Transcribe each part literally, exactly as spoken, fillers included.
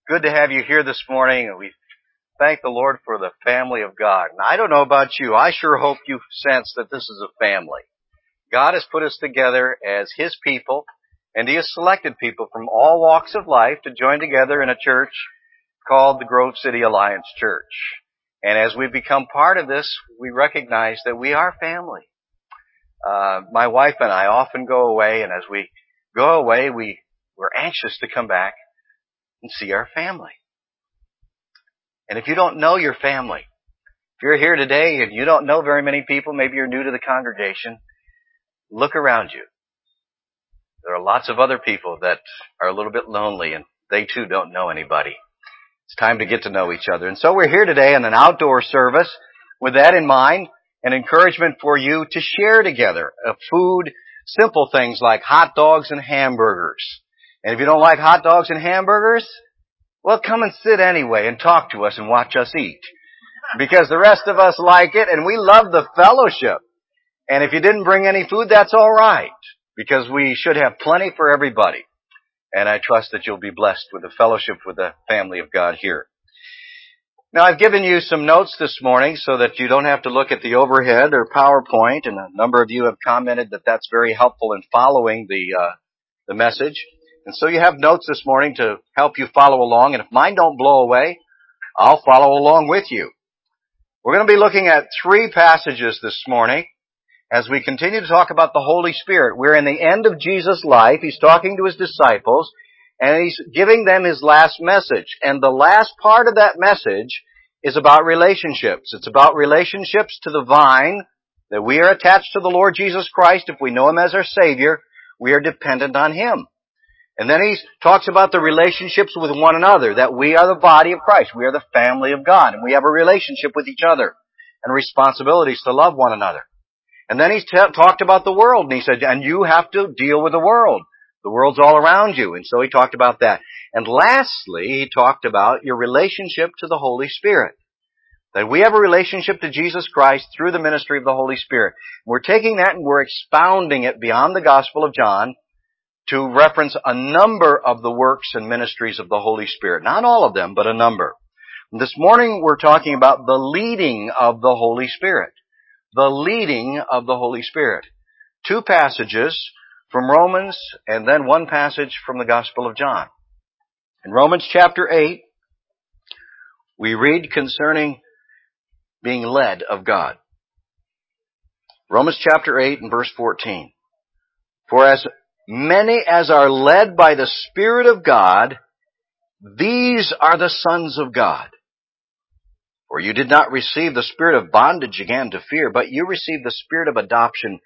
good to have you here this morning, and we thank the Lord for the family of God. And I don't know about you, I sure hope you sense that this is a family. God has put us together as His people, and He has selected people from all walks of life to join together in a church called the Grove City Alliance Church. And as we become part of this, we recognize that we are family. Uh, my wife and I often go away, and as we go away, we, we're anxious to come back and see our family. And if you don't know your family, if you're here today and you don't know very many people, maybe you're new to the congregation, look around you. There are lots of other people that are a little bit lonely, and they too don't know anybody. It's time to get to know each other. And so we're here today in an outdoor service with that in mind, an encouragement for you to share together a food, simple things like hot dogs and hamburgers. And if you don't like hot dogs and hamburgers, well, come and sit anyway and talk to us and watch us eat. Because the rest of us like it, and we love the fellowship. And if you didn't bring any food, that's all right, because we should have plenty for everybody. And I trust that you'll be blessed with the fellowship with the family of God here. Now, I've given you some notes this morning so that you don't have to look at the overhead or PowerPoint, and a number of you have commented that that's very helpful in following the uh, the message. And so you have notes this morning to help you follow along, and if mine don't blow away, I'll follow along with you. We're going to be looking at three passages this morning as we continue to talk about the Holy Spirit. We're in the end of Jesus' life. He's talking to His disciples, and He's giving them His last message. And the last part of that message is about relationships. It's about relationships to the vine, that we are attached to the Lord Jesus Christ. If we know Him as our Savior, we are dependent on Him. And then He talks about the relationships with one another, that we are the body of Christ. We are the family of God, and we have a relationship with each other and responsibilities to love one another. And then He t- talked about the world, and He said, and you have to deal with the world. The world's all around you, and so He talked about that. And lastly, He talked about your relationship to the Holy Spirit. That we have a relationship to Jesus Christ through the ministry of the Holy Spirit. We're taking that and we're expounding it beyond the Gospel of John to reference a number of the works and ministries of the Holy Spirit. Not all of them, but a number. And this morning we're talking about the leading of the Holy Spirit. The leading of the Holy Spirit. Two passages from Romans and then one passage from the Gospel of John. In Romans chapter eight, we read concerning being led of God. Romans chapter eight and verse fourteen. For as many as are led by the Spirit of God, these are the sons of God. For you did not receive the spirit of bondage again to fear, but you received the spirit of adoption,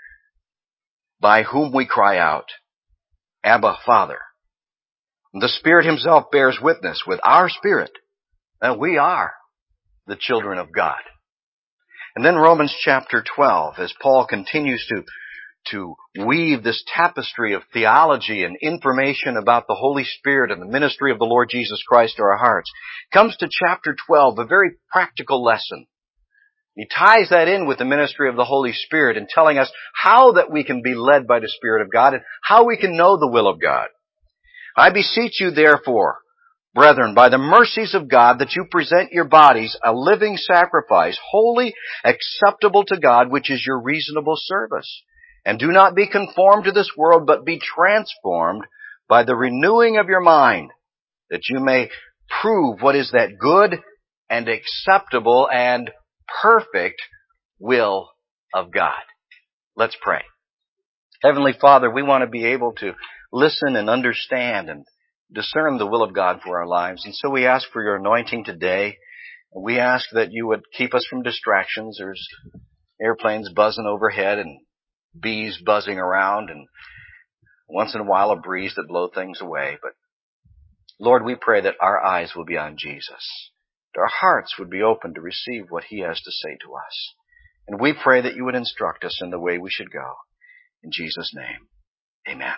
by whom we cry out, Abba, Father. The Spirit Himself bears witness with our spirit that we are the children of God. And then Romans chapter twelve, as Paul continues to to weave this tapestry of theology and information about the Holy Spirit and the ministry of the Lord Jesus Christ to our hearts, comes to chapter twelve, a very practical lesson. He ties that in with the ministry of the Holy Spirit and telling us how that we can be led by the Spirit of God and how we can know the will of God. I beseech you, therefore, brethren, by the mercies of God, that you present your bodies a living sacrifice, holy, acceptable to God, which is your reasonable service. And do not be conformed to this world, but be transformed by the renewing of your mind, that you may prove what is that good and acceptable and perfect will of God. Let's pray. Heavenly Father, we want to be able to listen and understand and discern the will of God for our lives. And so we ask for your anointing today. We ask that you would keep us from distractions. There's airplanes buzzing overhead and bees buzzing around, and once in a while a breeze that blows things away. But Lord, we pray that our eyes will be on Jesus, that our hearts would be open to receive what He has to say to us. And we pray that you would instruct us in the way we should go. In Jesus' name, amen.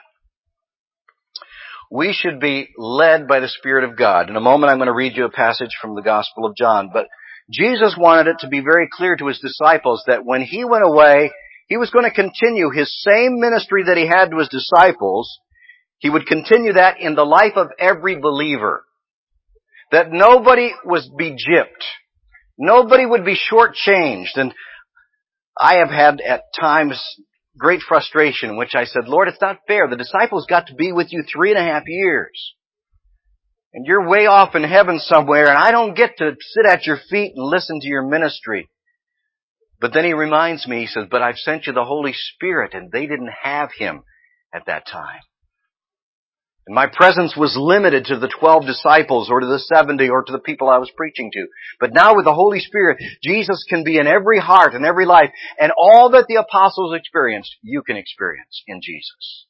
We should be led by the Spirit of God. In a moment I'm going to read you a passage from the Gospel of John, but Jesus wanted it to be very clear to His disciples that when He went away, He was going to continue His same ministry that He had to His disciples. He would continue that in the life of every believer. that nobody was be-gypped. Nobody would be shortchanged. And I have had at times great frustration in which I said, Lord, it's not fair. The disciples got to be with you three and a half years. And you're way off in heaven somewhere, and I don't get to sit at your feet and listen to your ministry. But then he reminds me, he says, but I've sent you the Holy Spirit, and they didn't have him at that time. And my presence was limited to the twelve disciples or to the seventy or to the people I was preaching to. But now with the Holy Spirit, Jesus can be in every heart and every life. And all that the apostles experienced, you can experience in Jesus.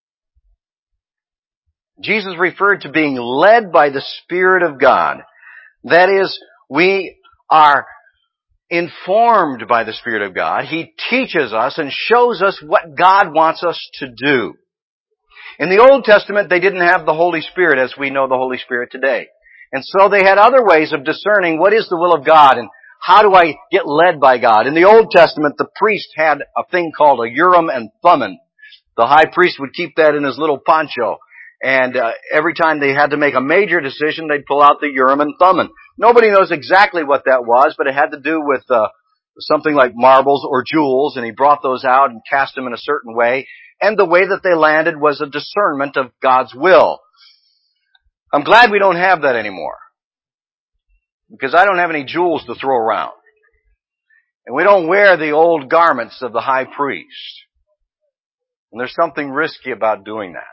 Jesus referred to being led by the Spirit of God. That is, we are informed by the Spirit of God. He teaches us and shows us what God wants us to do. In the Old Testament, they didn't have the Holy Spirit as we know the Holy Spirit today. And so they had other ways of discerning what is the will of God and how do I get led by God. In the Old Testament, the priest had a thing called a Urim and Thummim. The high priest would keep that in his little poncho. And uh, every time they had to make a major decision, they'd pull out the Urim and Thummim. Nobody knows exactly what that was, but it had to do with uh, something like marbles or jewels, and he brought those out and cast them in a certain way. And the way that they landed was a discernment of God's will. I'm glad we don't have that anymore, because I don't have any jewels to throw around. And we don't wear the old garments of the high priest. And there's something risky about doing that.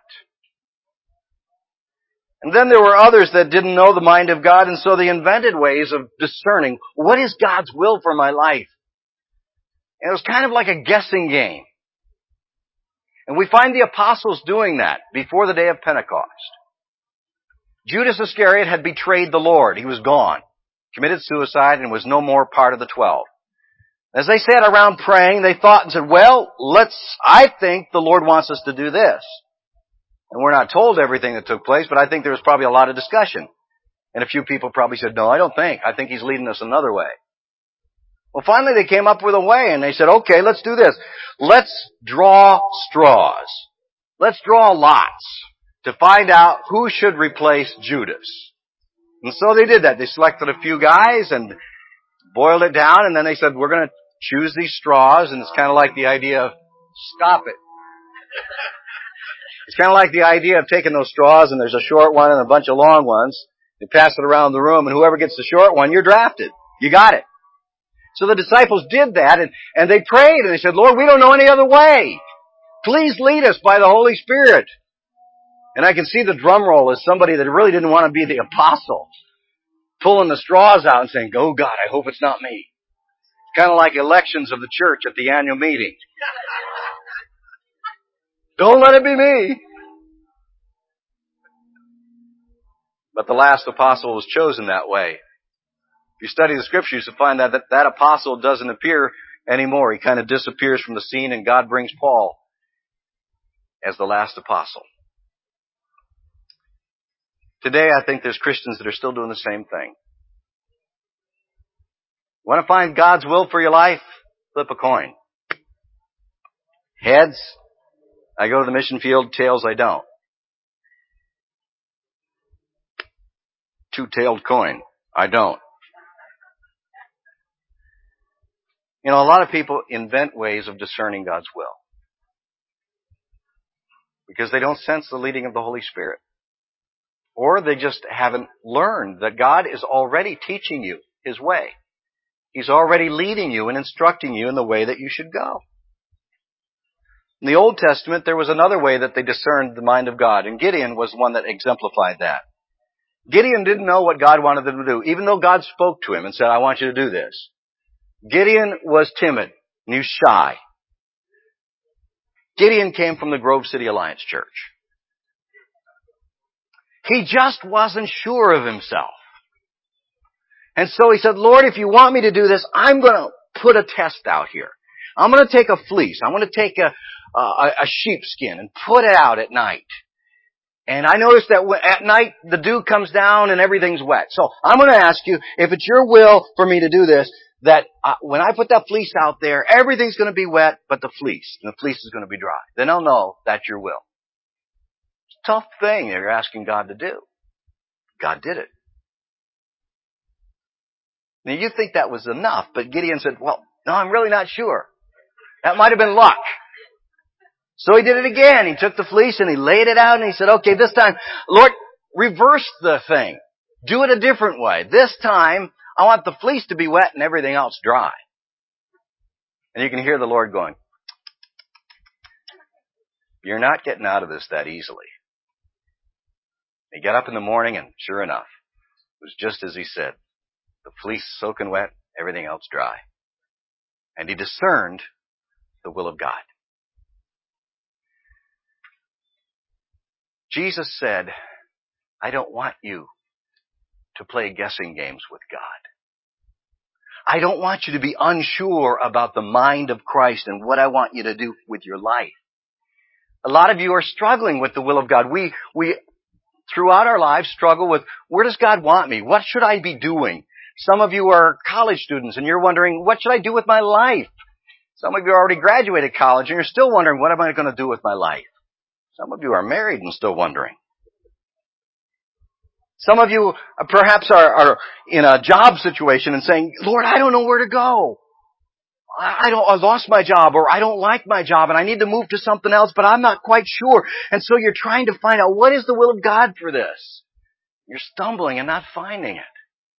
And then there were others that didn't know the mind of God, and so they invented ways of discerning what is God's will for my life. And it was kind of like a guessing game. And we find the apostles doing that before the day of Pentecost. Judas Iscariot had betrayed the Lord. He was gone, committed suicide, and was no more part of the twelve. As they sat around praying, they thought and said, well, let's, I think the Lord wants us to do this. And we're not told everything that took place, but I think there was probably a lot of discussion. And a few people probably said, no, I don't think. I think he's leading us another way. Well, finally they came up with a way, and they said, okay, let's do this. Let's draw straws. Let's draw lots to find out who should replace Judas. And so they did that. They selected a few guys and boiled it down, and then they said, we're going to choose these straws, and it's kind of like the idea of, stop it. It's kind of like the idea of taking those straws, and there's a short one and a bunch of long ones. You pass it around the room, and whoever gets the short one, you're drafted. You got it. So the disciples did that, and, and they prayed, and they said, Lord, we don't know any other way. Please lead us by the Holy Spirit. And I can see the drum roll as somebody that really didn't want to be the apostle, pulling the straws out and saying, oh God, I hope it's not me. It's kind of like elections of the church at the annual meeting. Don't let it be me. But the last apostle was chosen that way. If you study the scriptures, you'll find that, that that apostle doesn't appear anymore. He kind of disappears from the scene, and God brings Paul as the last apostle. Today, I think there's Christians that are still doing the same thing. Want to find God's will for your life? Flip a coin. Heads, I go to the mission field. Tails, I don't. Two-tailed coin. I don't. You know, a lot of people invent ways of discerning God's will because they don't sense the leading of the Holy Spirit. Or they just haven't learned that God is already teaching you His way. He's already leading you and instructing you in the way that you should go. In the Old Testament, there was another way that they discerned the mind of God, and Gideon was one that exemplified that. Gideon didn't know what God wanted them to do, even though God spoke to him and said, I want you to do this. Gideon was timid and he was shy. Gideon came from the Grove City Alliance Church. He just wasn't sure of himself. And so he said, Lord, if you want me to do this, I'm going to put a test out here. I'm going to take a fleece. I'm going to take a, a, a sheepskin and put it out at night. And I noticed that at night the dew comes down and everything's wet. So I'm going to ask you, if it's your will for me to do this, that uh, when I put that fleece out there, everything's going to be wet but the fleece. And the fleece is going to be dry. Then I'll know that's your will. It's a tough thing you're asking God to do. God did it. Now you think that was enough, but Gideon said, well, no, I'm really not sure. That might have been luck. So he did it again. He took the fleece and he laid it out and he said, okay, this time, Lord, reverse the thing. Do it a different way. This time, I want the fleece to be wet and everything else dry. And you can hear the Lord going, you're not getting out of this that easily. He got up in the morning and sure enough, it was just as he said. The fleece soaking wet, everything else dry. And he discerned the will of God. Jesus said, I don't want you to play guessing games with God. I don't want you to be unsure about the mind of Christ and what I want you to do with your life. A lot of you are struggling with the will of God. We, we, throughout our lives struggle with, where does God want me? What should I be doing? Some of you are college students and you're wondering, what should I do with my life? Some of you already graduated college and you're still wondering, what am I going to do with my life? Some of you are married and still wondering. Some of you perhaps are, are in a job situation and saying, Lord, I don't know where to go. I don't, I lost my job or I don't like my job and I need to move to something else, but I'm not quite sure. And so you're trying to find out, what is the will of God for this? You're stumbling and not finding it.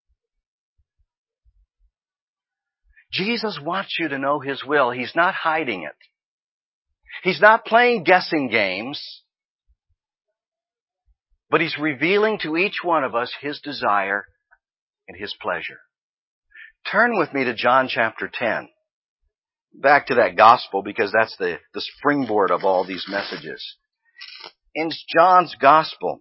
Jesus wants you to know His will. He's not hiding it. He's not playing guessing games, but He's revealing to each one of us His desire and His pleasure. Turn with me to John chapter ten. Back to that gospel, because that's the, the springboard of all these messages. In John's gospel,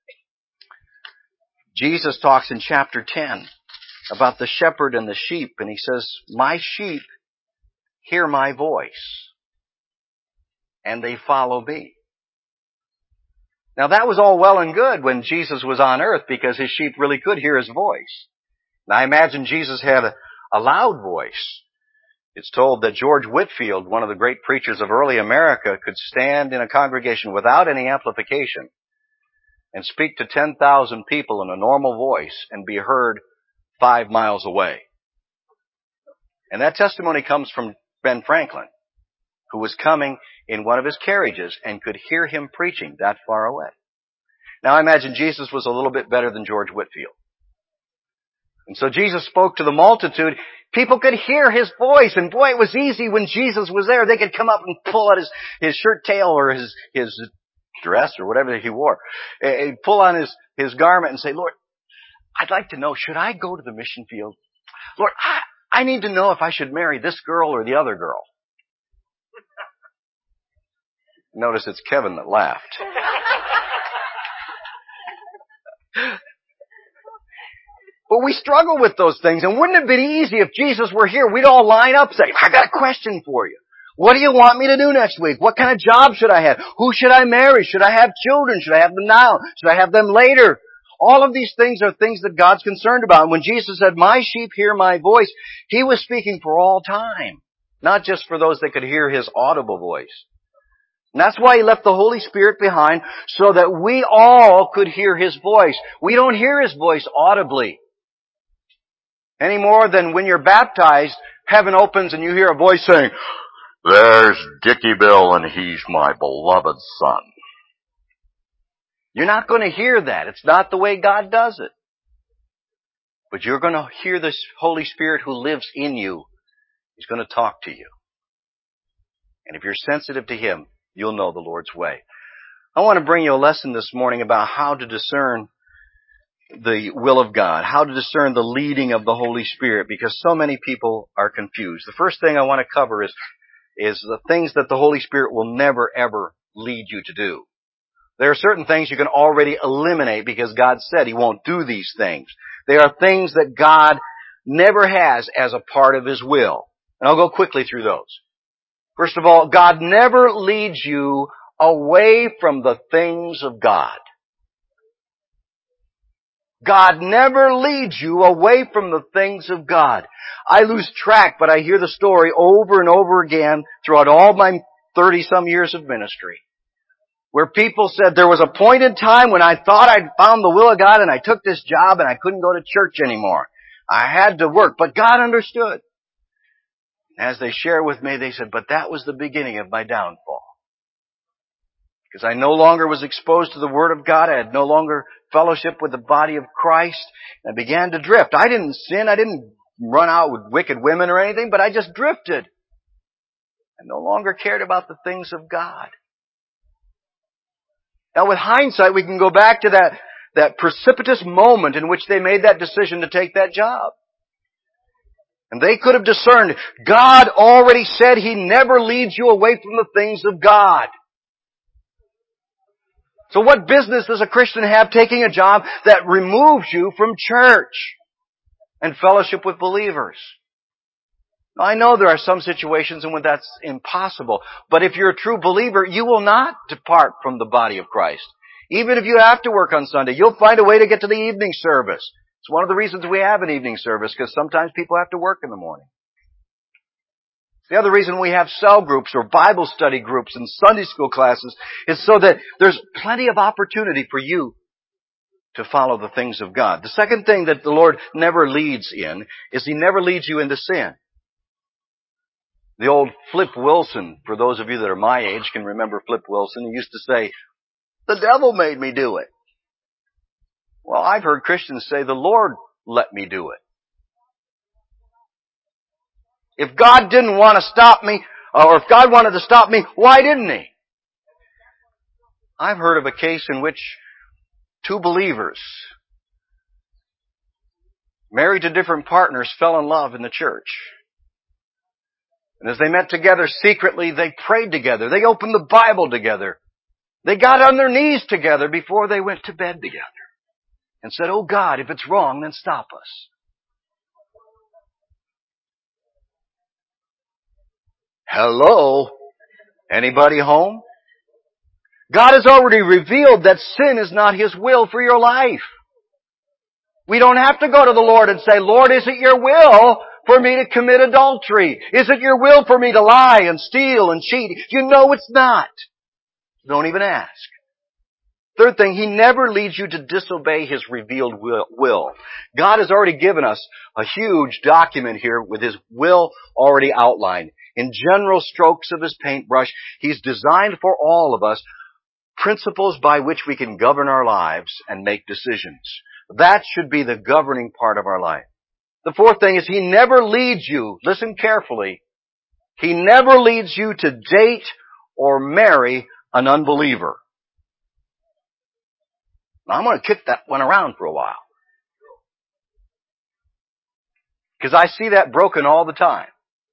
Jesus talks in chapter ten about the shepherd and the sheep, and He says, my sheep hear my voice, and they follow me. Now that was all well and good when Jesus was on earth, because His sheep really could hear His voice. Now I imagine Jesus had a, a loud voice. It's told that George Whitefield, one of the great preachers of early America, could stand in a congregation without any amplification and speak to ten thousand people in a normal voice and be heard five miles away. And that testimony comes from Ben Franklin, who was coming in one of his carriages and could hear him preaching that far away. Now I imagine Jesus was a little bit better than George Whitefield. And so Jesus spoke to the multitude. People could hear His voice, and boy, it was easy when Jesus was there. They could come up and pull out his, his shirt tail or his, his dress or whatever he wore. He'd pull on his, his garment and say, Lord, I'd like to know, should I go to the mission field? Lord, I, I need to know if I should marry this girl or the other girl. Notice it's Kevin that laughed. But we struggle with those things, and wouldn't it have been easy if Jesus were here? We'd all line up and say, I got a question for you. What do you want me to do next week? What kind of job should I have? Who should I marry? Should I have children? Should I have them now? Should I have them later? All of these things are things that God's concerned about. And when Jesus said, my sheep hear my voice, He was speaking for all time, not just for those that could hear His audible voice. And that's why He left the Holy Spirit behind, so that we all could hear His voice. We don't hear His voice audibly any more than when you're baptized, heaven opens and you hear a voice saying, there's Dickie Bill and he's my beloved son. You're not going to hear that. It's not the way God does it. But you're going to hear this Holy Spirit who lives in you. He's going to talk to you. And if you're sensitive to Him, you'll know the Lord's way. I want to bring you a lesson this morning about how to discern the will of God, how to discern the leading of the Holy Spirit, because so many people are confused. The first thing I want to cover is, is the things that the Holy Spirit will never, ever lead you to do. There are certain things you can already eliminate because God said He won't do these things. There are things that God never has as a part of His will. And I'll go quickly through those. First of all, God never leads you away from the things of God. God never leads you away from the things of God. I lose track, but I hear the story over and over again throughout all my thirty-some years of ministry, where people said there was a point in time when I thought I'd found the will of God and I took this job and I couldn't go to church anymore. I had to work, but God understood. As they share with me, they said, but that was the beginning of my downfall. Because I no longer was exposed to the Word of God. I had no longer fellowship with the body of Christ. And I began to drift. I didn't sin. I didn't run out with wicked women or anything, but I just drifted. I no longer cared about the things of God. Now with hindsight, we can go back to that, that precipitous moment in which they made that decision to take that job. And they could have discerned, God already said He never leads you away from the things of God. So what business does a Christian have taking a job that removes you from church and fellowship with believers? Now, I know there are some situations in which that's impossible, but if you're a true believer, you will not depart from the body of Christ. Even if you have to work on Sunday, you'll find a way to get to the evening service. It's one of the reasons we have an evening service, because sometimes people have to work in the morning. The other reason we have cell groups or Bible study groups and Sunday school classes is so that there's plenty of opportunity for you to follow the things of God. The second thing that the Lord never leads in is He never leads you into sin. The old Flip Wilson, for those of you that are my age can remember Flip Wilson, he used to say, the devil made me do it. Well, I've heard Christians say, the Lord let me do it. If God didn't want to stop me, or if God wanted to stop me, why didn't He? I've heard of a case in which two believers, married to different partners, fell in love in the church. And as they met together secretly, they prayed together. They opened the Bible together. They got on their knees together before they went to bed together. And said, oh God, if it's wrong, then stop us. Hello? Anybody home? God has already revealed that sin is not His will for your life. We don't have to go to the Lord and say, Lord, is it your will for me to commit adultery? Is it your will for me to lie and steal and cheat? You know it's not. Don't even ask. Third thing, He never leads you to disobey His revealed will. God has already given us a huge document here with His will already outlined. In general strokes of His paintbrush, He's designed for all of us principles by which we can govern our lives and make decisions. That should be the governing part of our life. The fourth thing is He never leads you, listen carefully, He never leads you to date or marry an unbeliever. Now, I'm going to kick that one around for a while. Because I see that broken all the time.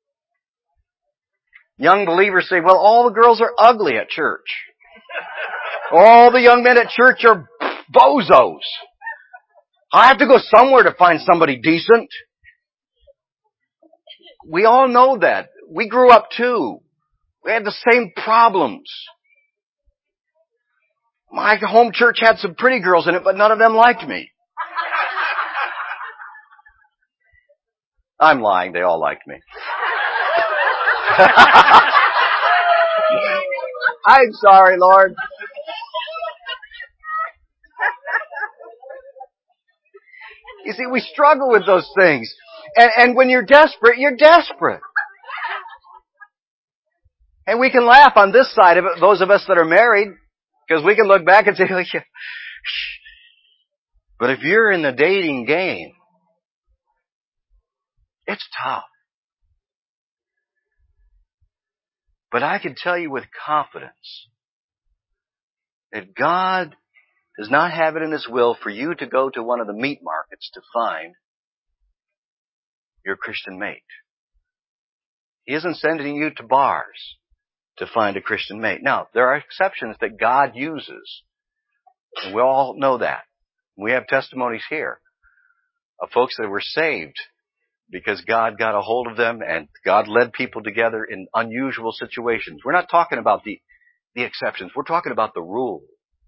Young believers say, well, all the girls are ugly at church. All the young men at church are bozos. I have to go somewhere to find somebody decent. We all know that. We grew up too. We had the same problems. My home church had some pretty girls in it, but none of them liked me. I'm lying. They all liked me. I'm sorry, Lord. You see, we struggle with those things. And, and when you're desperate, you're desperate. And we can laugh on this side of it, those of us that are married, because we can look back and say, but if you're in the dating game, it's tough. But I can tell you with confidence that God does not have it in His will for you to go to one of the meat markets to find your Christian mate. He isn't sending you to bars to find a Christian mate. Now, there are exceptions that God uses. And we all know that. We have testimonies here of folks that were saved because God got a hold of them and God led people together in unusual situations. We're not talking about the, the exceptions. We're talking about the rule.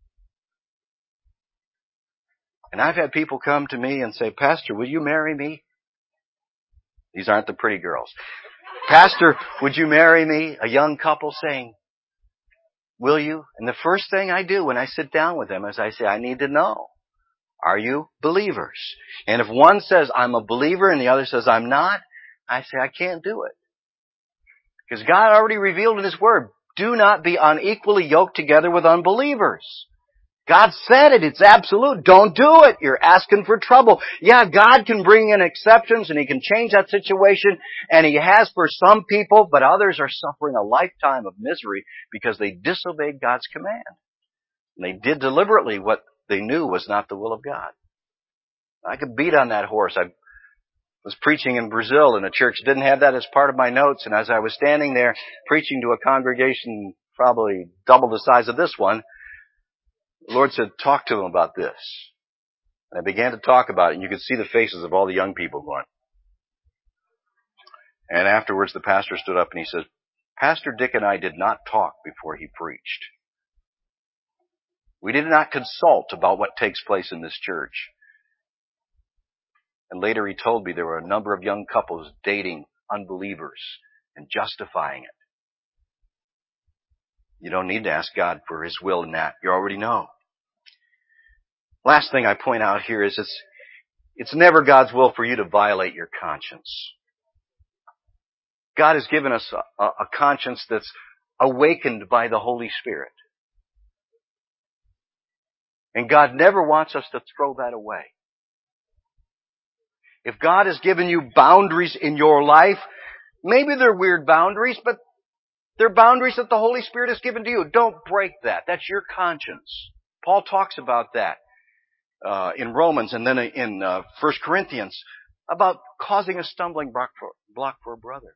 And I've had people come to me and say, Pastor, will you marry me? These aren't the pretty girls. Pastor, would you marry me? A young couple saying, will you? And the first thing I do when I sit down with them is I say, I need to know. Are you believers? And if one says, I'm a believer, and the other says, I'm not, I say, I can't do it. Because God already revealed in His Word, do not be unequally yoked together with unbelievers. God said it. It's absolute. Don't do it. You're asking for trouble. Yeah, God can bring in exceptions and He can change that situation, and He has for some people, but others are suffering a lifetime of misery because they disobeyed God's command. And they did deliberately what they knew was not the will of God. I could beat on that horse. I was preaching in Brazil in a church that didn't have that as part of my notes, and as I was standing there preaching to a congregation probably double the size of this one, the Lord said, talk to them about this. And I began to talk about it, and you could see the faces of all the young people going. And afterwards the pastor stood up and he said, Pastor Dick and I did not talk before he preached. We did not consult about what takes place in this church. And later he told me there were a number of young couples dating unbelievers and justifying it. You don't need to ask God for His will in that. You already know. Last thing I point out here is it's, it's never God's will for you to violate your conscience. God has given us a, a conscience that's awakened by the Holy Spirit. And God never wants us to throw that away. If God has given you boundaries in your life, maybe they're weird boundaries, but they're boundaries that the Holy Spirit has given to you. Don't break that. That's your conscience. Paul talks about that uh, in Romans and then in uh, First Corinthians about causing a stumbling block for, block for a brother.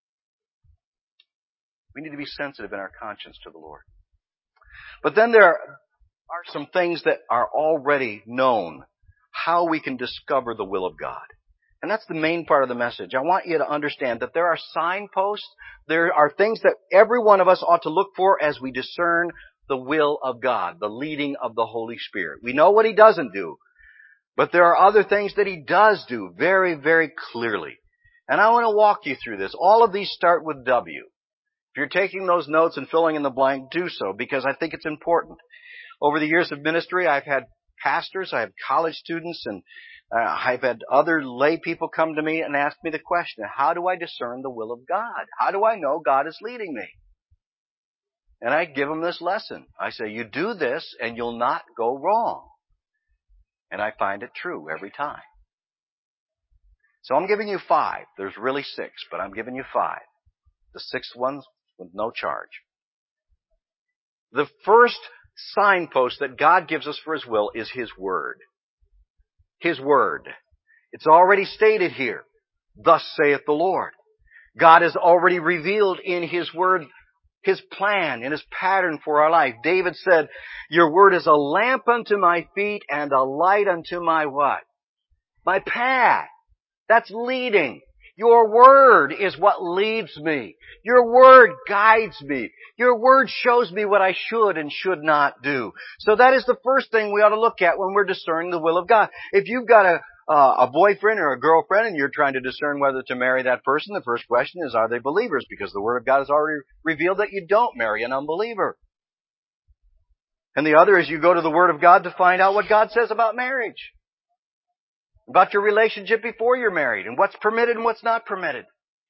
We need to be sensitive in our conscience to the Lord. But then there are some things that are already known, how we can discover the will of God. And that's the main part of the message. I want you to understand that there are signposts, there are things that every one of us ought to look for as we discern the will of God, the leading of the Holy Spirit. We know what He doesn't do, but there are other things that He does do very, very clearly. And I want to walk you through this. All of these start with W. If you're taking those notes and filling in the blank, do so, because I think it's important. Over the years of ministry, I've had pastors, I have college students, and uh, I've had other lay people come to me and ask me the question, how do I discern the will of God? How do I know God is leading me? And I give them this lesson. I say, you do this and you'll not go wrong. And I find it true every time. So I'm giving you five. There's really six, but I'm giving you five. The sixth one's with no charge. The first signpost that God gives us for His will is His Word. His Word. It's already stated here. Thus saith the Lord. God has already revealed in His Word His plan and His pattern for our life. David said, your Word is a lamp unto my feet and a light unto my what? My path. That's leading. Your Word is what leads me. Your Word guides me. Your Word shows me what I should and should not do. So that is the first thing we ought to look at when we're discerning the will of God. If you've got a, uh, a boyfriend or a girlfriend and you're trying to discern whether to marry that person, the first question is, are they believers? Because the Word of God has already revealed that you don't marry an unbeliever. And the other is you go to the Word of God to find out what God says about marriage. About your relationship before you're married and what's permitted and what's not permitted.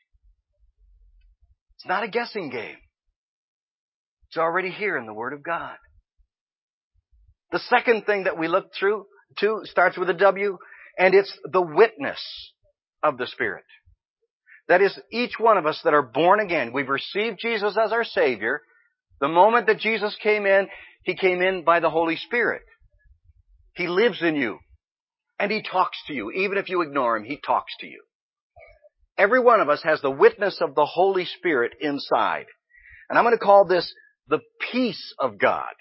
It's not a guessing game. It's already here in the Word of God. The second thing that we look through to starts with a W, and it's the witness of the Spirit. That is, each one of us that are born again, we've received Jesus as our Savior. The moment that Jesus came in, He came in by the Holy Spirit. He lives in you. And He talks to you. Even if you ignore Him, He talks to you. Every one of us has the witness of the Holy Spirit inside. And I'm going to call this the peace of God.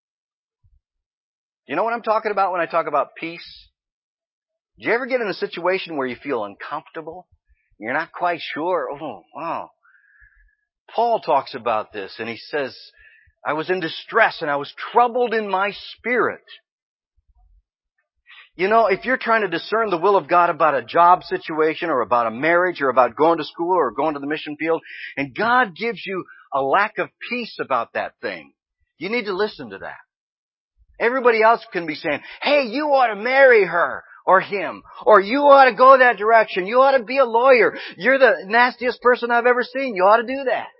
You know what I'm talking about when I talk about peace? Do you ever get in a situation where you feel uncomfortable? You're not quite sure? Oh, wow. Paul talks about this and he says, I was in distress and I was troubled in my spirit. You know, if you're trying to discern the will of God about a job situation or about a marriage or about going to school or going to the mission field, and God gives you a lack of peace about that thing, you need to listen to that. Everybody else can be saying, hey, you ought to marry her or him, or you ought to go that direction. You ought to be a lawyer. You're the nastiest person I've ever seen. You ought to do that.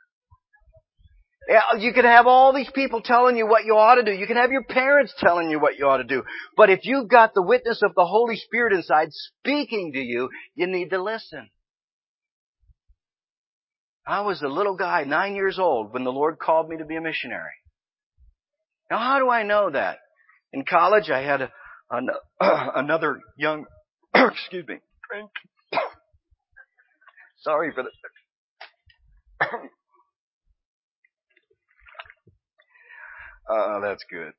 You can have all these people telling you what you ought to do. You can have your parents telling you what you ought to do. But if you've got the witness of the Holy Spirit inside speaking to you, you need to listen. I was a little guy, nine years old, when the Lord called me to be a missionary. Now, how do I know that? In college, I had a, an, uh, another young, excuse me, sorry for the, uh, that's good.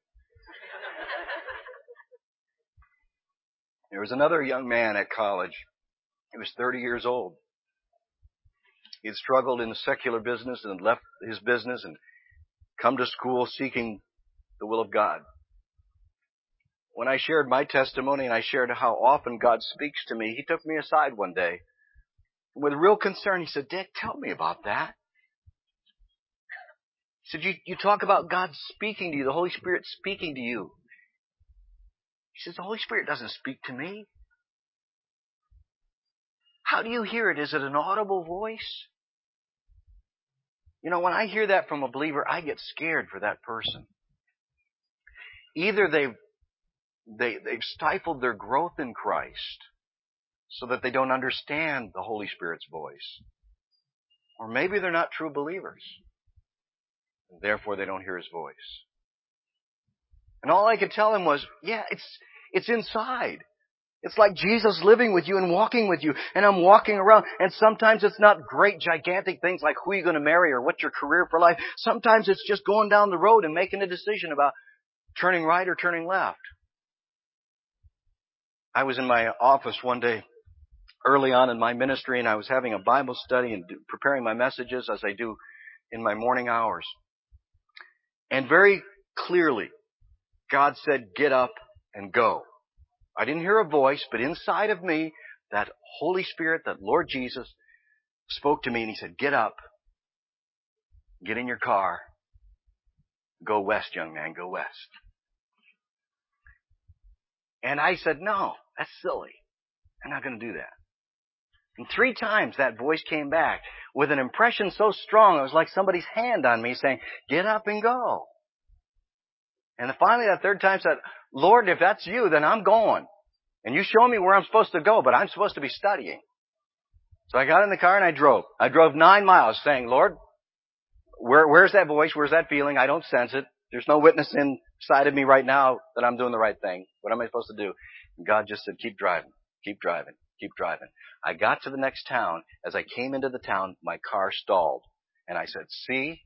There was another young man at college. He was thirty years old. He had struggled in the secular business and left his business and come to school seeking the will of God. When I shared my testimony and I shared how often God speaks to me, he took me aside one day. With real concern, he said, Dick, tell me about that. He said, you, you talk about God speaking to you, the Holy Spirit speaking to you. He says, the Holy Spirit doesn't speak to me. How do you hear it? Is it an audible voice? You know, when I hear that from a believer, I get scared for that person. Either they've, they, they've stifled their growth in Christ so that they don't understand the Holy Spirit's voice. Or maybe they're not true believers. And therefore they don't hear His voice. And all I could tell him was, yeah, it's, it's inside. It's like Jesus living with you and walking with you. And I'm walking around. And sometimes it's not great, gigantic things like who you're going to marry or what's your career for life. Sometimes it's just going down the road and making a decision about turning right or turning left. I was in my office one day early on in my ministry, and I was having a Bible study and preparing my messages as I do in my morning hours. And very clearly, God said, get up and go. I didn't hear a voice, but inside of me, that Holy Spirit, that Lord Jesus, spoke to me and He said, get up, get in your car, go west, young man, go west. And I said, no, that's silly. I'm not going to do that. And three times that voice came back with an impression so strong, it was like somebody's hand on me saying, get up and go. And finally that third time said, Lord, if that's you, then I'm going. And you show me where I'm supposed to go, but I'm supposed to be studying. So I got in the car and I drove. I drove nine miles saying, Lord, where, where's that voice? Where's that feeling? I don't sense it. There's no witness inside of me right now that I'm doing the right thing. What am I supposed to do? And God just said, keep driving, keep driving, keep driving. I got to the next town. As I came into the town, my car stalled. And I said, see?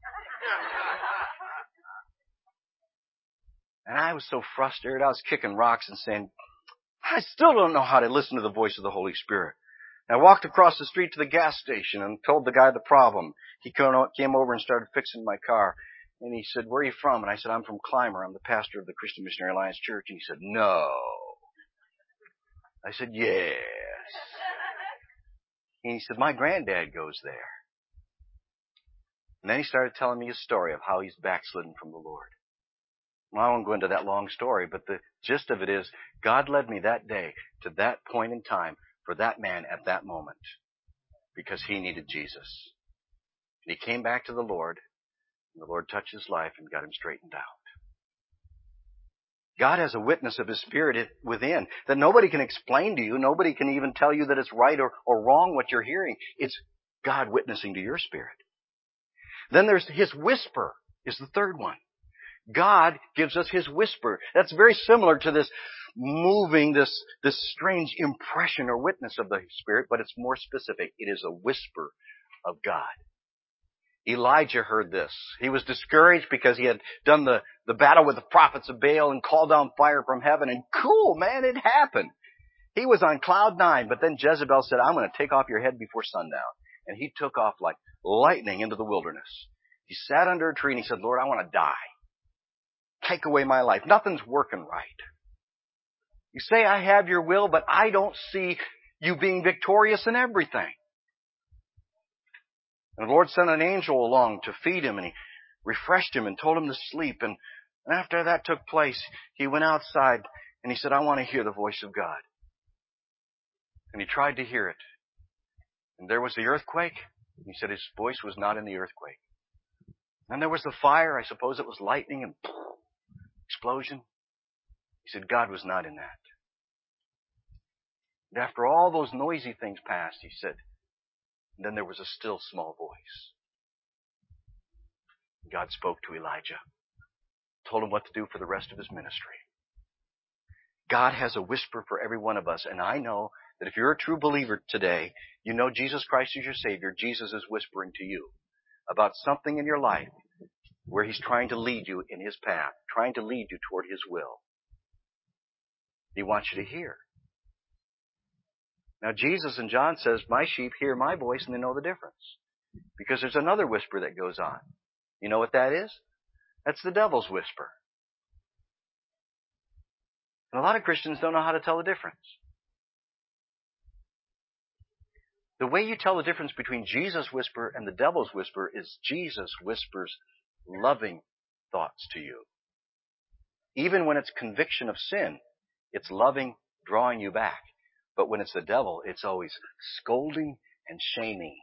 And I was so frustrated. I was kicking rocks and saying, I still don't know how to listen to the voice of the Holy Spirit. And I walked across the street to the gas station and told the guy the problem. He came over and started fixing my car. And he said, where are you from? And I said, I'm from Clymer. I'm the pastor of the Christian Missionary Alliance Church. And he said, no. I said, yes. And he said, my granddad goes there. And then he started telling me a story of how he's backslidden from the Lord. Well, I won't go into that long story, but the gist of it is God led me that day to that point in time for that man at that moment because he needed Jesus. And he came back to the Lord, and the Lord touched his life and got him straightened out. God has a witness of His Spirit within that nobody can explain to you. Nobody can even tell you that it's right or, or wrong what you're hearing. It's God witnessing to your spirit. Then there's His whisper is the third one. God gives us His whisper. That's very similar to this moving, this, this strange impression or witness of the Spirit, but it's more specific. It is a whisper of God. Elijah heard this. He was discouraged because he had done the, the battle with the prophets of Baal and called down fire from heaven. And cool, man, it happened. He was on cloud nine, but then Jezebel said, I'm going to take off your head before sundown. And he took off like lightning into the wilderness. He sat under a tree and he said, Lord, I want to die. Take away my life. Nothing's working right. You say I have your will, but I don't see you being victorious in everything. And the Lord sent an angel along to feed him, and He refreshed him and told him to sleep. And And after that took place, he went outside and he said, I want to hear the voice of God. And he tried to hear it. And there was the earthquake. He said his voice was not in the earthquake. And there was the fire. I suppose it was lightning and explosion. He said God was not in that. And after all those noisy things passed, he said, and then there was a still small voice. God spoke to Elijah, told him what to do for the rest of his ministry. God has a whisper for every one of us, and I know that if you're a true believer today, you know Jesus Christ is your Savior. Jesus is whispering to you about something in your life where he's trying to lead you in his path, trying to lead you toward his will. He wants you to hear. Now, Jesus in John says, my sheep hear my voice and they know the difference. Because there's another whisper that goes on. You know what that is? That's the devil's whisper. And a lot of Christians don't know how to tell the difference. The way you tell the difference between Jesus' whisper and the devil's whisper is Jesus whispers loving thoughts to you. Even when it's conviction of sin, it's loving, drawing you back. But when it's the devil, it's always scolding and shaming.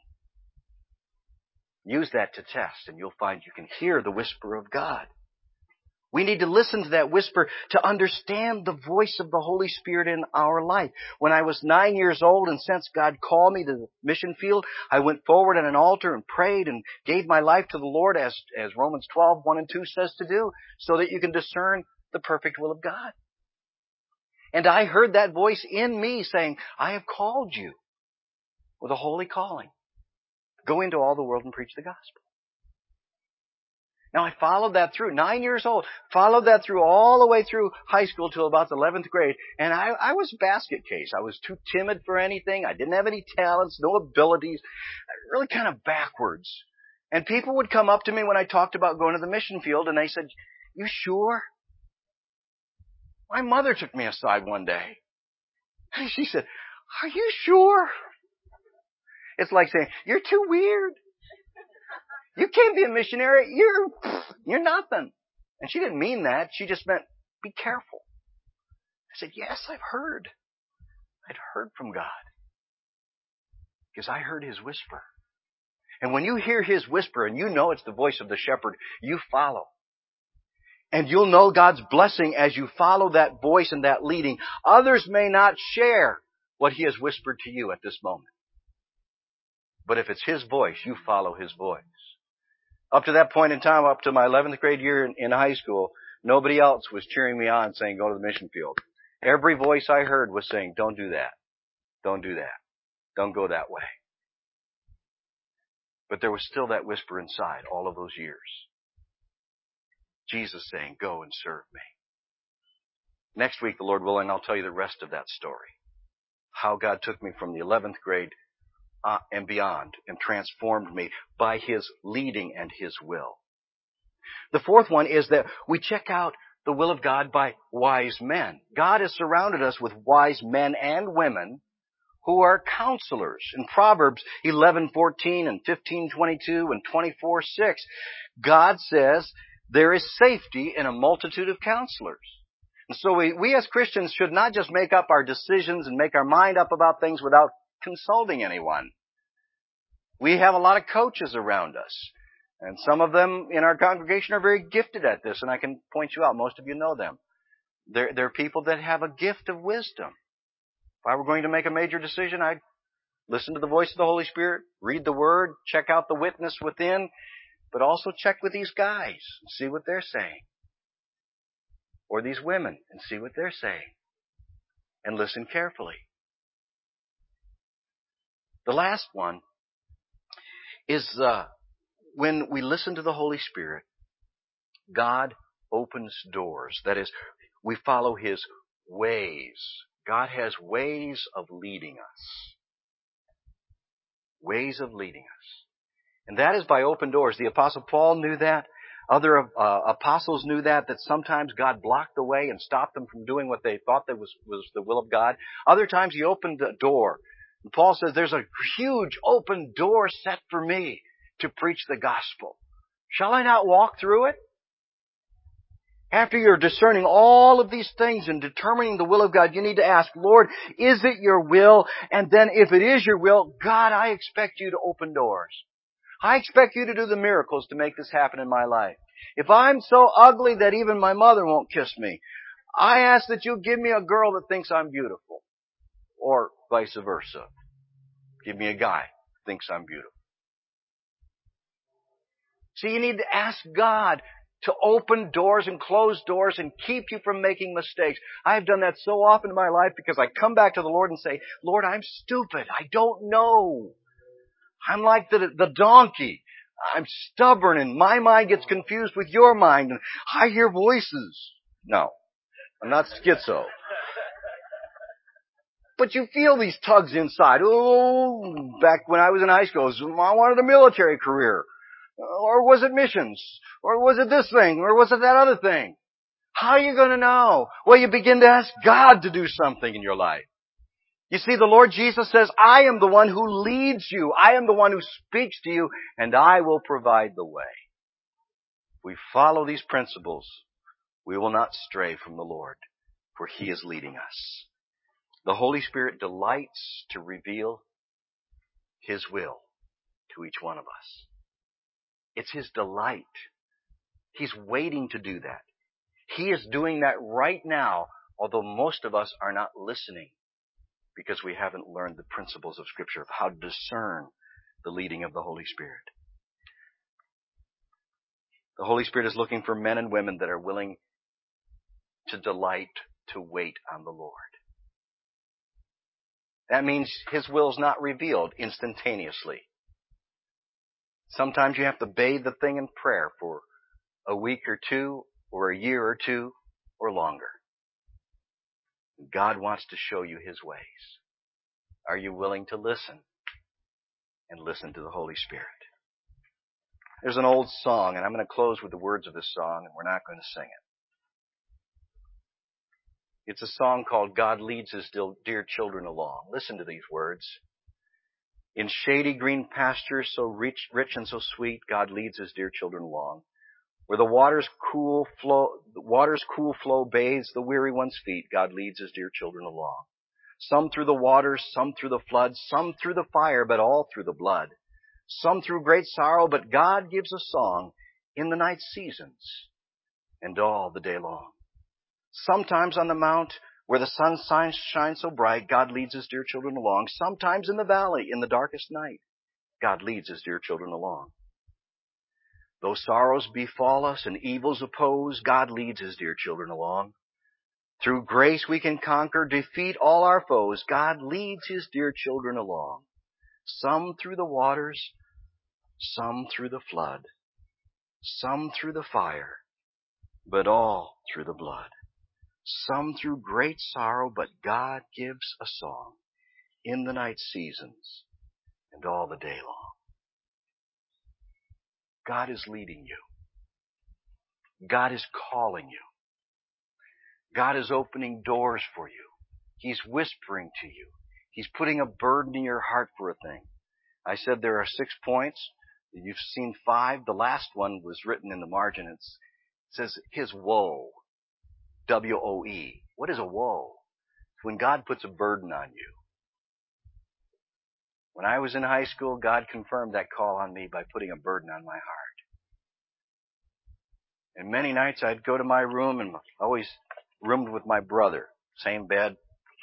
Use that to test, and you'll find you can hear the whisper of God. We need to listen to that whisper to understand the voice of the Holy Spirit in our life. When I was nine years old and sensed God call me to the mission field, I went forward at an altar and prayed and gave my life to the Lord as, as Romans twelve, one and two says to do, so that you can discern the perfect will of God. And I heard that voice in me saying, I have called you with a holy calling. Go into all the world and preach the gospel. Now, I followed that through, nine years old, followed that through all the way through high school till about the eleventh grade. And I, I was basket case. I was too timid for anything. I didn't have any talents, no abilities, really kind of backwards. And people would come up to me when I talked about going to the mission field, and they said, you sure? My mother took me aside one day. And she said, are you sure? It's like saying, you're too weird. You can't be a missionary. You're, you're nothing. And she didn't mean that. She just meant, be careful. I said, yes, I've heard. I'd heard from God. Because I heard his whisper. And when you hear his whisper and you know it's the voice of the shepherd, you follow. And you'll know God's blessing as you follow that voice and that leading. Others may not share what he has whispered to you at this moment. But if it's his voice, you follow his voice. Up to that point in time, up to my eleventh grade year in, in high school, nobody else was cheering me on saying, go to the mission field. Every voice I heard was saying, don't do that. Don't do that. Don't go that way. But there was still that whisper inside all of those years. Jesus saying, go and serve me. Next week, the Lord willing, I'll tell you the rest of that story. How God took me from the eleventh grade Uh, and beyond, and transformed me by his leading and his will. The fourth one is that we check out the will of God by wise men. God has surrounded us with wise men and women who are counselors. In Proverbs eleven fourteen and fifteen twenty-two and twenty-four six, God says there is safety in a multitude of counselors. And so we, we as Christians should not just make up our decisions and make our mind up about things without consulting anyone. We have a lot of coaches around us, and some of them in our congregation are very gifted at this, and I can point you out. Most of you know them. They're, they're people that have a gift of wisdom. If I were going to make a major decision, I'd listen to the voice of the Holy Spirit, read the Word, check out the witness within, but also check with these guys and see what they're saying. Or these women and see what they're saying. And listen carefully. The last one is uh, when we listen to the Holy Spirit, God opens doors. That is, we follow his ways. God has ways of leading us. Ways of leading us. And that is by open doors. The Apostle Paul knew that. Other uh, apostles knew that, that sometimes God blocked the way and stopped them from doing what they thought that was, was the will of God. Other times he opened the door. And Paul says there's a huge open door set for me to preach the gospel. Shall I not walk through it? After you're discerning all of these things and determining the will of God, you need to ask, Lord, is it your will? And then if it is your will, God, I expect you to open doors. I expect you to do the miracles to make this happen in my life. If I'm so ugly that even my mother won't kiss me, I ask that you give me a girl that thinks I'm beautiful. Or vice versa. Give me a guy who thinks I'm beautiful. So you need to ask God to open doors and close doors and keep you from making mistakes. I've done that so often in my life because I come back to the Lord and say, Lord, I'm stupid. I don't know. I'm like the, the donkey. I'm stubborn and my mind gets confused with your mind and I hear voices. No, I'm not schizo. But you feel these tugs inside. Oh, back when I was in high school, I wanted a military career. Or was it missions? Or was it this thing? Or was it that other thing? How are you going to know? Well, you begin to ask God to do something in your life. You see, the Lord Jesus says, I am the one who leads you. I am the one who speaks to you, and I will provide the way. If we follow these principles, we will not stray from the Lord, for He is leading us. The Holy Spirit delights to reveal His will to each one of us. It's His delight. He's waiting to do that. He is doing that right now, although most of us are not listening because we haven't learned the principles of Scripture of how to discern the leading of the Holy Spirit. The Holy Spirit is looking for men and women that are willing to delight to wait on the Lord. That means His will is not revealed instantaneously. Sometimes you have to bathe the thing in prayer for a week or two, or a year or two, or longer. God wants to show you His ways. Are you willing to listen? And listen to the Holy Spirit. There's an old song, and I'm going to close with the words of this song, and we're not going to sing it. It's a song called God Leads His Dear Children Along. Listen to these words. In shady green pastures so rich, rich and so sweet, God leads His dear children along. Where the water's cool flow, the water's cool flow bathes the weary one's feet, God leads His dear children along. Some through the waters, some through the floods, some through the fire, but all through the blood. Some through great sorrow, but God gives a song in the night seasons and all the day long. Sometimes on the mount where the sun shines so bright, God leads His dear children along. Sometimes in the valley in the darkest night, God leads His dear children along. Though sorrows befall us and evils oppose, God leads His dear children along. Through grace we can conquer, defeat all our foes. God leads His dear children along. Some through the waters, some through the flood, some through the fire, but all through the blood. Some through great sorrow, but God gives a song in the night seasons and all the day long. God is leading you. God is calling you. God is opening doors for you. He's whispering to you. He's putting a burden in your heart for a thing. I said there are six points. You've seen five. The last one was written in the margin. It's, it says, His woe. W O E. What is a woe? It's when God puts a burden on you. When I was in high school, God confirmed that call on me by putting a burden on my heart. And many nights I'd go to my room and always roomed with my brother. Same bed.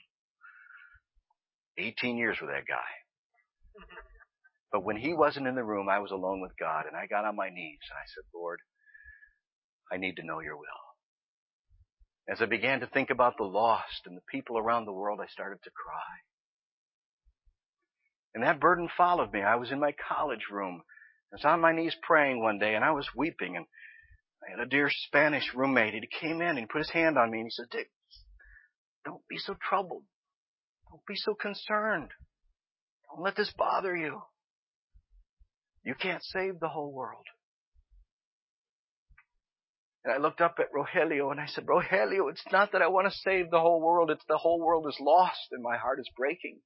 eighteen years with that guy. But when he wasn't in the room, I was alone with God, and I got on my knees and I said, Lord, I need to know your will. As I began to think about the lost and the people around the world, I started to cry. And that burden followed me. I was in my college room. I was on my knees praying one day, and I was weeping. And I had a dear Spanish roommate. He came in and he put his hand on me, and he said, Dick, don't be so troubled. Don't be so concerned. Don't let this bother you. You can't save the whole world. And I looked up at Rogelio and I said, Rogelio, it's not that I want to save the whole world. It's the whole world is lost and my heart is breaking.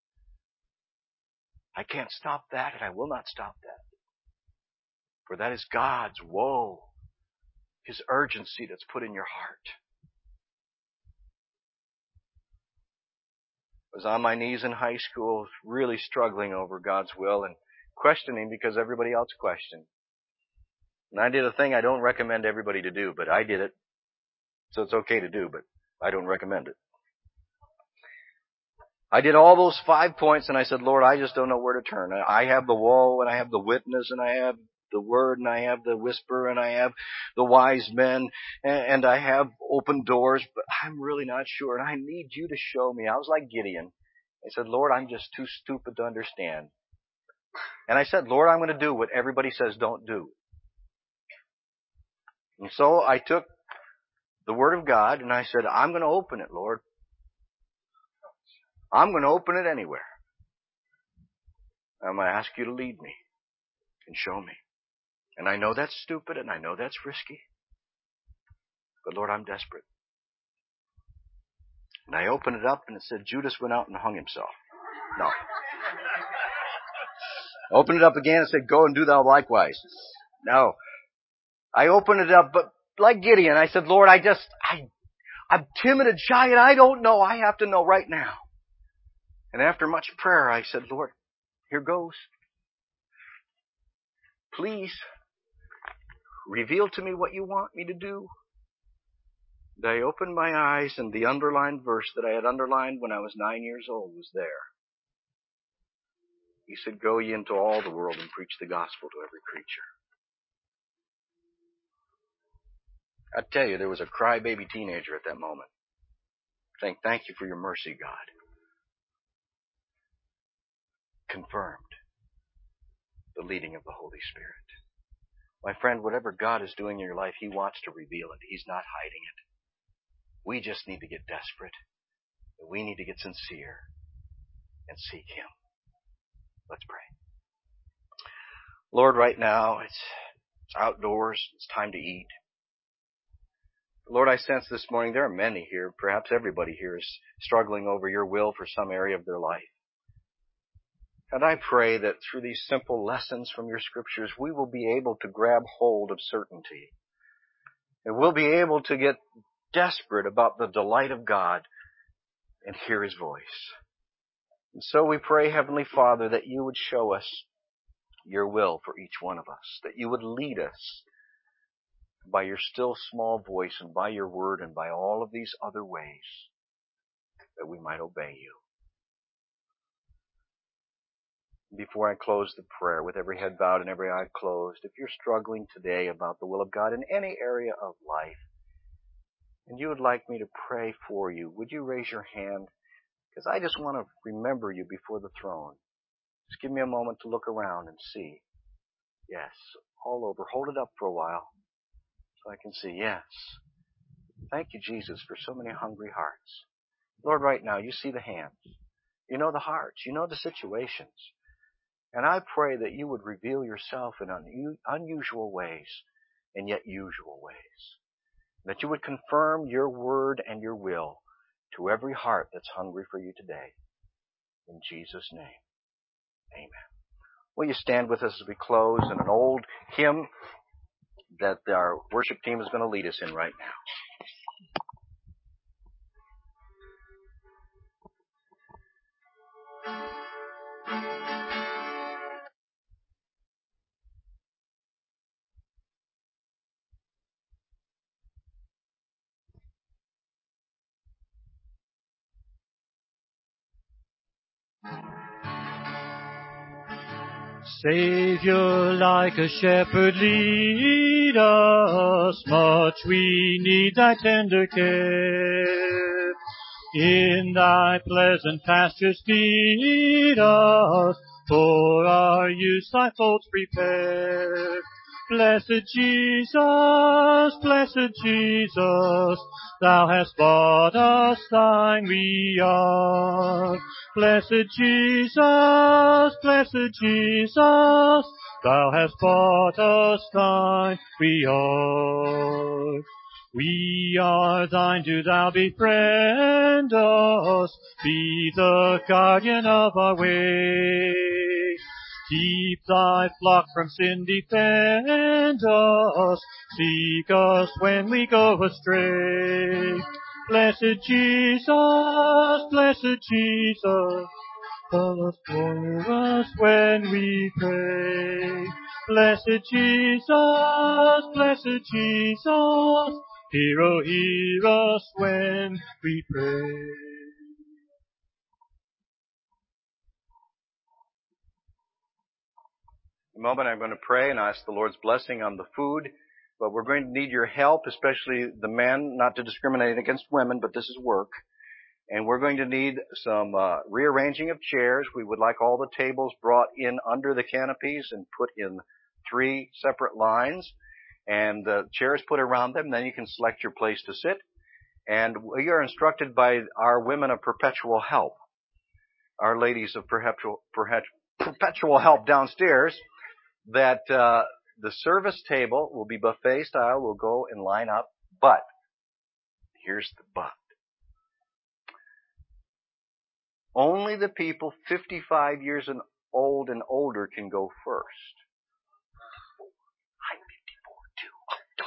I can't stop that, and I will not stop that. For that is God's woe. His urgency that's put in your heart. I was on my knees in high school, really struggling over God's will and questioning because everybody else questioned. And I did a thing I don't recommend everybody to do, but I did it. So it's okay to do, but I don't recommend it. I did all those five points and I said, Lord, I just don't know where to turn. I have the wall and I have the witness and I have the word and I have the whisper and I have the wise men and I have open doors, but I'm really not sure and I need you to show me. I was like Gideon. I said, Lord, I'm just too stupid to understand. And I said, Lord, I'm going to do what everybody says don't do. And so I took the Word of God and I said, I'm going to open it, Lord. I'm going to open it anywhere. I'm going to ask you to lead me and show me. And I know that's stupid and I know that's risky. But Lord, I'm desperate. And I opened it up and it said Judas went out and hung himself. No. Opened it up again and said, go and do thou likewise. No. I opened it up, but like Gideon, I said, Lord, I just, I, I'm timid and shy and I don't know. I have to know right now. And after much prayer, I said, Lord, here goes. Please reveal to me what you want me to do. And I opened my eyes and the underlined verse that I had underlined when I was nine years old was there. He said, go ye into all the world and preach the gospel to every creature. I tell you, there was a crybaby teenager at that moment saying, thank you for your mercy, God. Confirmed the leading of the Holy Spirit. My friend, whatever God is doing in your life, He wants to reveal it. He's not hiding it. We just need to get desperate. We need to get sincere and seek Him. Let's pray. Lord, right now, it's, it's outdoors. It's time to eat. Lord, I sense this morning there are many here, perhaps everybody here is struggling over your will for some area of their life. And I pray that through these simple lessons from your scriptures, we will be able to grab hold of certainty. And we'll be able to get desperate about the delight of God and hear His voice. And so we pray, Heavenly Father, that you would show us your will for each one of us, that you would lead us by your still small voice and by your word and by all of these other ways that we might obey you. Before I close the prayer, with every head bowed and every eye closed, if you're struggling today about the will of God in any area of life, and you would like me to pray for you, would you raise your hand? Because I just want to remember you before the throne. Just give me a moment to look around and see. Yes, all over. Hold it up for a while so I can see. Yes. Thank you, Jesus, for so many hungry hearts. Lord, right now, you see the hands. You know the hearts. You know the situations. And I pray that you would reveal yourself in un- unusual ways and yet usual ways. That you would confirm your word and your will to every heart that's hungry for you today. In Jesus' name, amen. Will you stand with us as we close in an old hymn that our worship team is going to lead us in right now. Savior, like a shepherd, lead us, much we need thy tender care. In thy pleasant pastures feed us, for our use thy folds prepare. Blessed Jesus, blessed Jesus, thou hast bought us, thine we are. Blessed Jesus, blessed Jesus, thou hast bought us, thine we are. We are thine, do thou befriend us, be the guardian of our way. Keep thy flock from sin, defend us, seek us when we go astray. Blessed Jesus, blessed Jesus, us for us when we pray. Blessed Jesus, blessed Jesus, hear, oh, hear us when we pray. In a moment I'm going to pray and ask the Lord's blessing on the food, but we're going to need your help, especially the men, not to discriminate against women, but this is work. And we're going to need some uh, rearranging of chairs. We would like all the tables brought in under the canopies and put in three separate lines, and the chairs put around them. Then you can select your place to sit. And we are instructed by our women of perpetual help, our ladies of perpetual, perpetual help downstairs, that uh, the service table will be buffet style. We'll go and line up. But here's the but. Only the people fifty-five years and old and older can go first. I'm fifty-four too.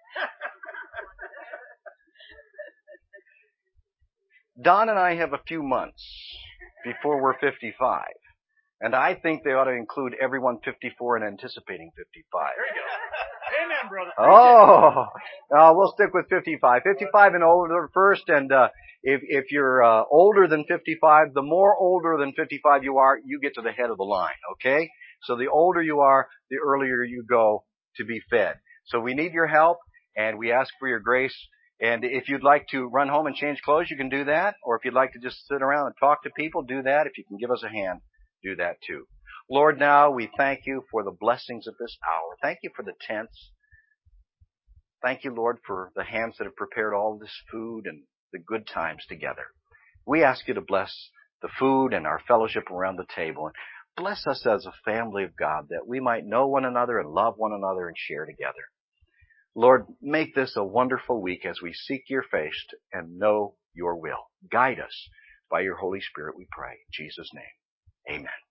Oh, Don and I have a few months before we're fifty-five. And I think they ought to include everyone fifty-four and anticipating fifty-five. There you go. Amen, brother. Oh, uh, we'll stick with fifty-five. fifty-five and older first, and uh, if if you're uh, older than fifty-five, the more older than fifty-five you are, you get to the head of the line, okay? So the older you are, the earlier you go to be fed. So we need your help, and we ask for your grace. And if you'd like to run home and change clothes, you can do that. Or if you'd like to just sit around and talk to people, do that. If you can give us a hand, do that too. Lord, now we thank you for the blessings of this hour. Thank you for the tents. Thank you, Lord, for the hands that have prepared all this food and the good times together. We ask you to bless the food and our fellowship around the table. And bless us as a family of God, that we might know one another and love one another and share together. Lord, make this a wonderful week as we seek your face and know your will. Guide us by your Holy Spirit, we pray. In Jesus' name, amen.